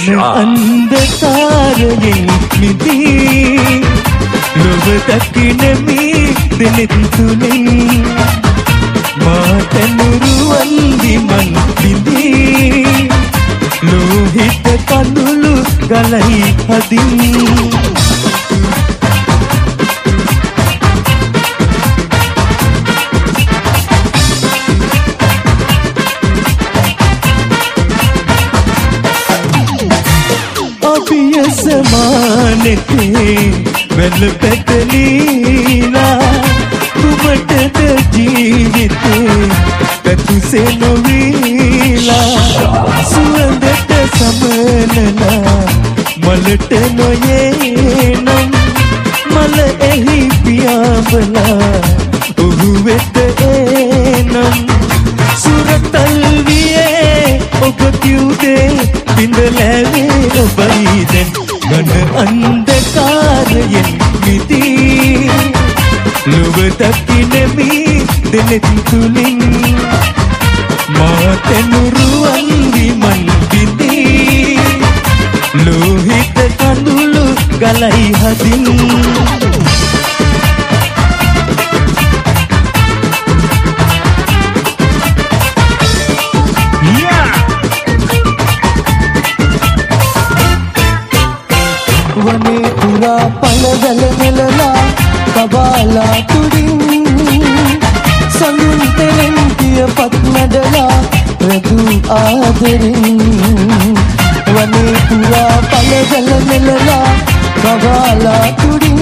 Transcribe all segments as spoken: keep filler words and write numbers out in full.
අන්ධකාරයෙන් මිදී ලොව දකින මේ දෙනෙත් තුලින් මාත නුරුවන් විමන් බිඳී ලෝහිත කඳුළු ගලයි හදින් समानते मेल पेटलीला तुमटद जीविते पेतु से नवीला सुंदर समनला मलट नोयेनम मल एही पियाबला उहुवेत एनम सुरतल विये ඔබතියුදේ පිඳලැවේ ඔබයිදෙන් ගන අන්ධකාරයෙන් මිදී ලොව දකිනෙමි දෙනෙත් තුලින් මාත නුරුවන් විමන් බිඳී ලෝහිත කඳුළු ගලයි හදින් පළවැල නෙලලා කබාලා තුඩින් සඳුන් තෙරෙන් පිය පත් නැඩලා රැදු ආදරින් වනේ පුරා පළවැල නෙලලා කබාලා තුඩින්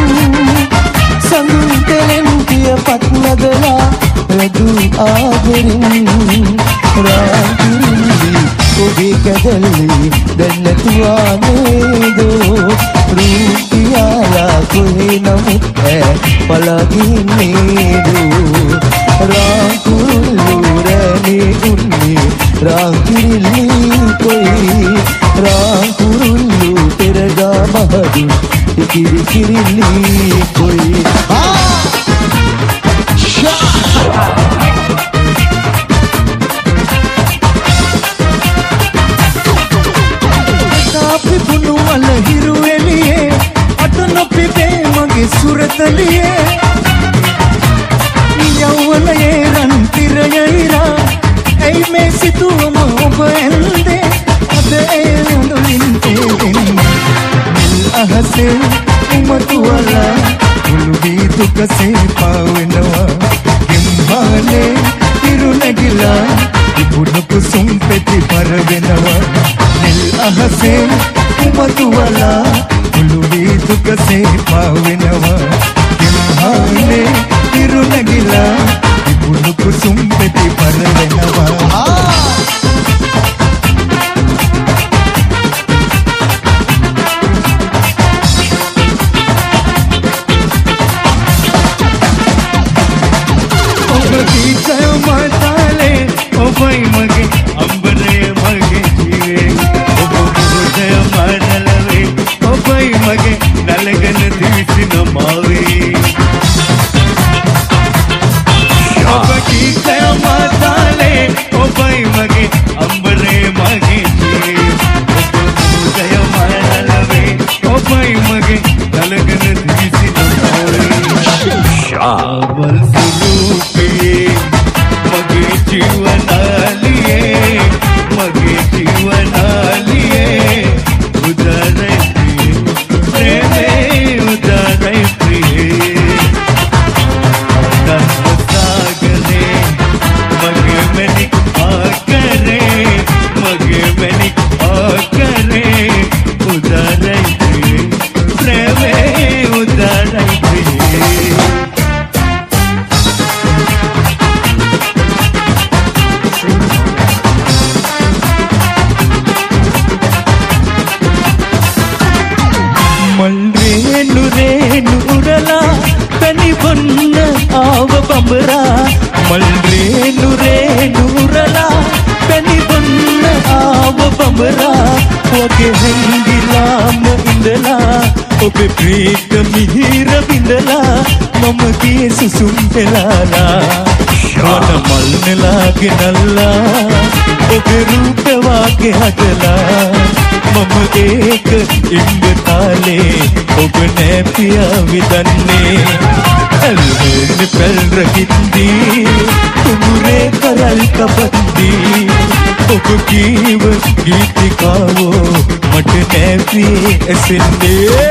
සඳුන් තෙරෙන් පිය පත් නැඩලා රැදු ආදරින් රාතිරිලි ඔබේ කැදල්ලි දැන්නතුවා නේදෝ रूपियाला कोई नमुत है पलगी नीरू राकुल्लू रैनी उन्नी राकिली कोई राकुल्लू तेरगा महदू इकिरी किरिली कोई काफी बुनु वाला हीरो सुरतलिए यौवनये रंतिरयैरा ऐ में सितुम बंदे अदे नंदुलिंते दिन मिल अहसे उमतुवाला उलुबी तुकसे पावनवा किम्हाने तिरुनगिला इपुन कुसुम पेति परवेनवा मिल अहसे उमतुवाला उलुबी तुकसे पावनवा किम्हाने तिरुनगिला इपुन कुसुम पेति परवेनवा ඔබේ ප්‍රීත මිහිර බිඳලා මම ගියේ සුසුම් පෙළලා වන මල් නෙලාගෙන නල්ලා ඔබේ රූප වාගේ හදලා මම ඒක ඉංග තාලේ ඔබ නෑ පියා විදන්නේ ඇල්වෙන්න පැල් රකිද්දී තුමුරේ කරල් කපද්දී ඔබ කීව ගීතිකාවෝ මට නෑ පියේ ඇසෙන්නේ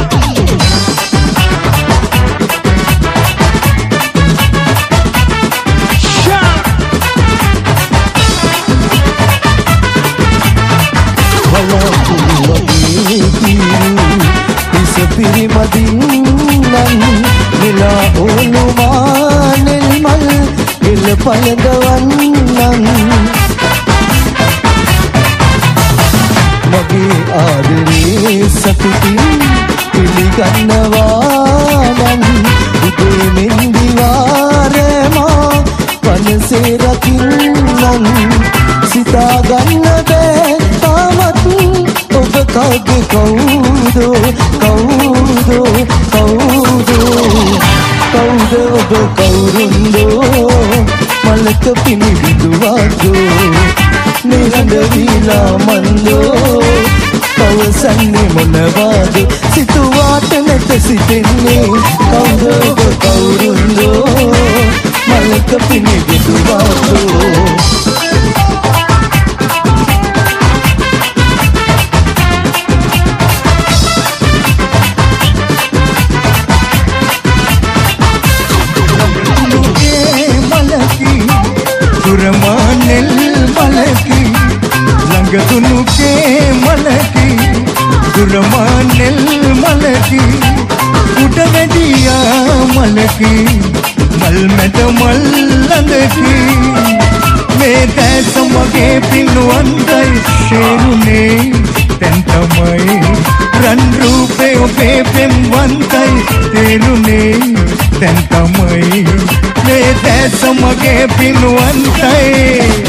පිරිමදින්නන් නිලා ඕනුමා නෙල්මල් එල පළදවන්නන් මගේ ආදරේ සතුටින් පිළිගන්නවානන් උදේ මෙන්දිවාරමා පනසේ රකින්නන් සිතාගන්න බෑ තාමත් ඔබ කවුද කවුදෝ කවුදෝ කවුදෝ කවුද ඔබ කවුරුන්දෝ මලක පිනිවිදුවාදෝ නිරඳ වීලා මන්දෝ පවසන්නේ මොනවාද සිතුවාට නැත සිතෙන්නේ කවුද ඔබ කවුරුන්දෝ මලක පිනිවිදුවාදෝ නෙල් මලකි ළඟ දුනුකේ මලකි දුරමා නෙල් මලකි උඩ වැඩියා මලකි මල් මැද මල් ළඟකි මේ දැස මගේ පින්වන්දයි ශේරුනේ දැන් තමයි රන් රූපේ ඔබේ පෙම්වන්දයි තේරුනේ දැන් තමයි මේ දැස මගේ පින්වන්තයි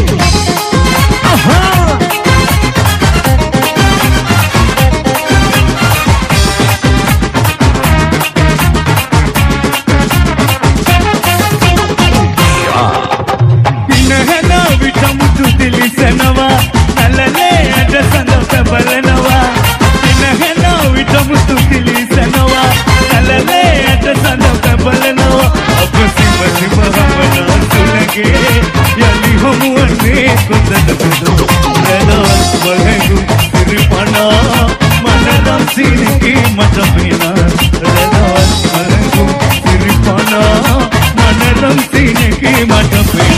පිනහන විටමුතු දිලිසනවා නලලේ ඇට සඳ බලනවා පිනහන විටමුතු දිලිසනවා නලලේ ඇට සඳ බලනවා අප සිම සිම හමනා සුලගේ යලි හමුවන්නේ කොතද පුදු රැදවල් බලගු සිරිපනා මනරම් සිරිකි මට පිනා රැදවල් බලගු සිරිපනා මනරම් සිරිකි මට පිනා